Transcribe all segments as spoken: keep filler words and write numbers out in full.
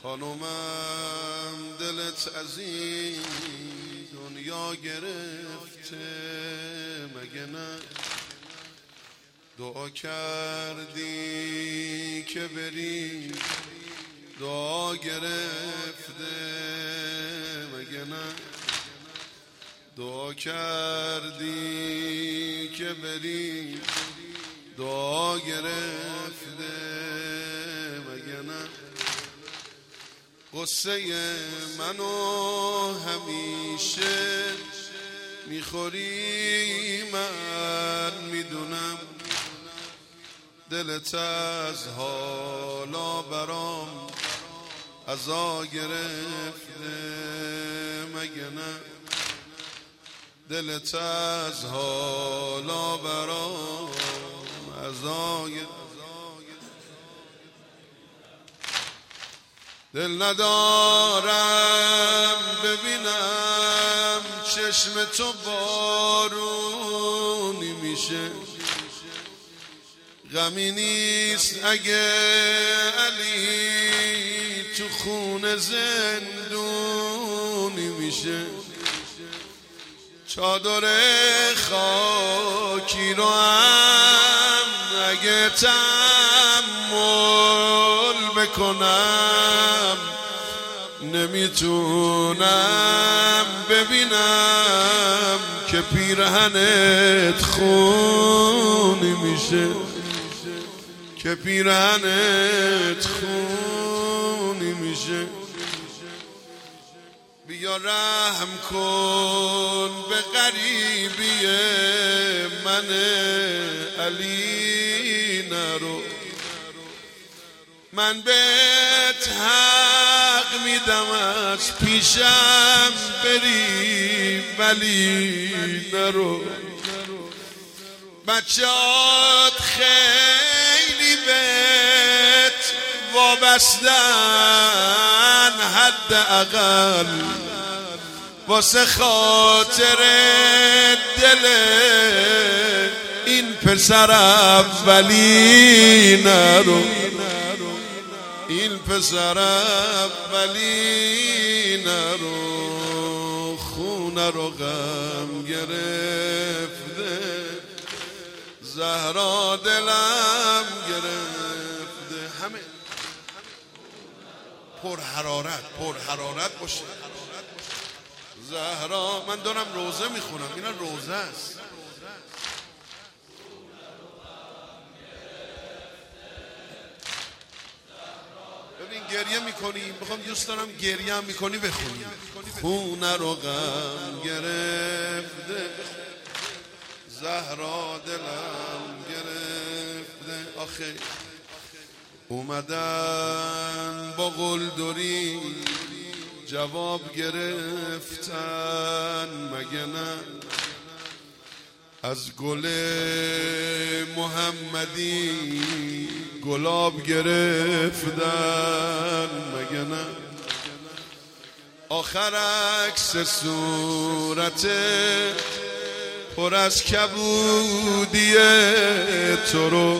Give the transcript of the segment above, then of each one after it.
خانومم دلت از این دنیا گرفته مگه نه؟ دعا کردی که بری دعا گرفته مگه نه؟ دعا کردی که بری دعا گرفته مگه نه؟ قصه منو همیشه میخوری من میدونم، دلت از حالا برام عزا گرفته مگه نه؟ دلت از حالا برام عزا گرفته. دل ندارم ببینم چشم تو بارونی میشه، غمی نیست اگه علی تو خون زندونی میشه. چادر خاکی رو هم اگه تحمل بکنم نمیتونم ببینم که پیرهنت خونی میشه، که پیرهنت خونی میشه. بیا رحم کن به غریبی من علی نرو، من بهت حق میدم از پیشم بری ولی نرو. بچه‌هات خیلی بهت وابستن، حداقل واسه خاطر دل این پسر اولی نرو، این پسر اولی نرو. خونه رو غم گرفته زهرا دلم گرفته. همه پر حرارت پر حرارت باشه. زهرا من دارم روزه میخونم، اینا روزه است. ببین گریه میکنی، میخوام دوست دارم گریه هم میکنی بخونی. خونه رو غم گرفته زهرا دلم گرفته. آخه اومدن با قلدری جواب گرفتن مگه نه؟ از گل محمدی گلاب گرفتن مگه نه؟ آخر عکس صورت پر از کبودی تو رو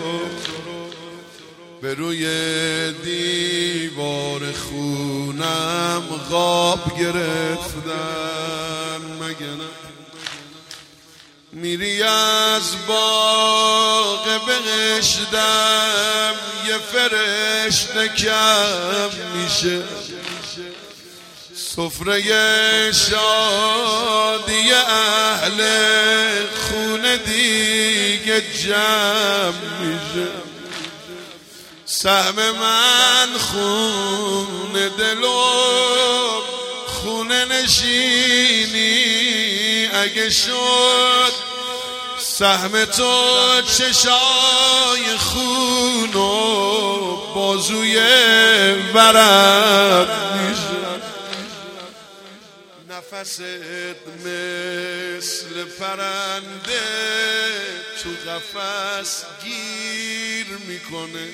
به روی دیوار خونم غاب گرفتن مگه نه؟ میری از باغ بهشتم یه فرشته کم میشه، سفره شادی اهل خونه دیگه جمع میشه. سهم من خون دلم خونه نشینی اگه شد، سهم تو چشای خون و بازوی ورم میشه. نفست مثل پرنده تو قفس گیر میکنه،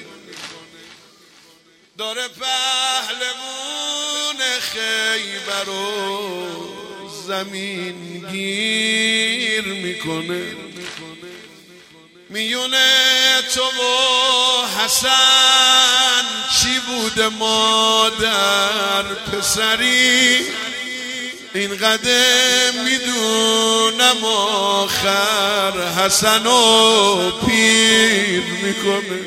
داره پهلوون خیبر و زمین گیر میکنه. میونه تو و حسن چی بوده مادر پسری، این قدم میدونم آخر حسنو پیر میکنه،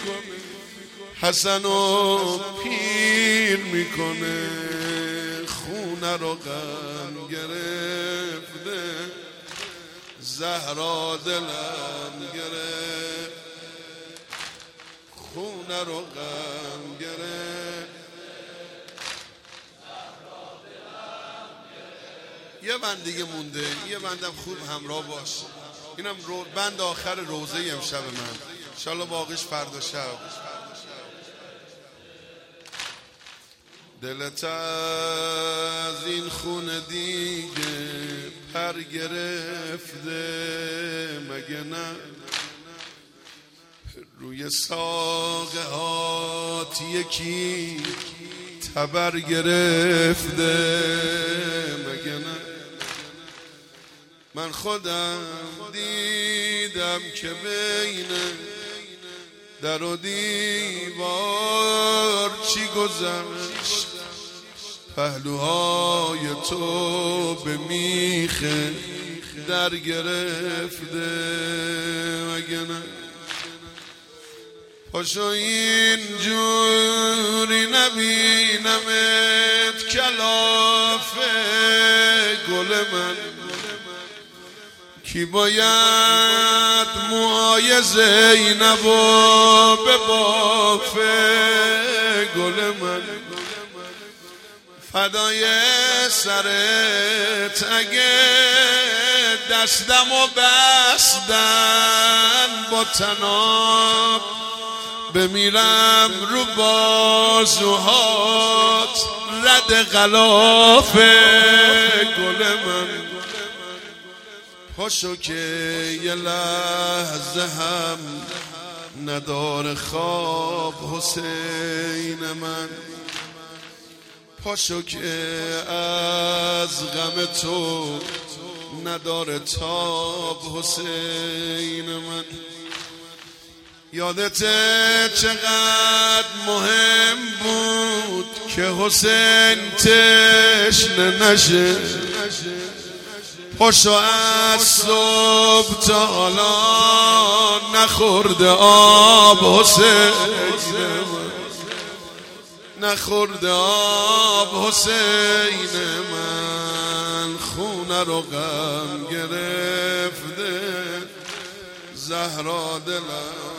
حسنو پیر میکنه. خونه رو غم گرفته، زهرا دلم گرفت، خونه رو غم گرفت. یه بند دیگه مونده، یه بندم خوب همراه باش. اینم رو بند آخر روزه امشب من، انشالله باقیش فردا شب. دلت از این خونه دیگه پر گرفته مگه نه؟ روی ساقه هات یکی تبر گرفته مگه نه؟ من خودم دیدم که بین در و دیوار چی گذشت، پهلوهای تو به میخ در گرفته مگه نه؟ پاشو اینجوری نبینمت کلافه گل من، کی باید موهای زینبو به بافه گل من، فدای سرت اگه دستم و بستن با تناب، بمیرم رو بازوهات رد غلافه گل من. پاشو که یه لحظه هم نداره خواب حسین من، پاشو که از غم تو نداره تاب حسین من. یادت چقدر مهم بود که حسین تشنه نشه، پاشو از صبح تا حالا نخورده آب حسین، نخورده آب حسین من. خونه رو غم گرفته، زهرا دلم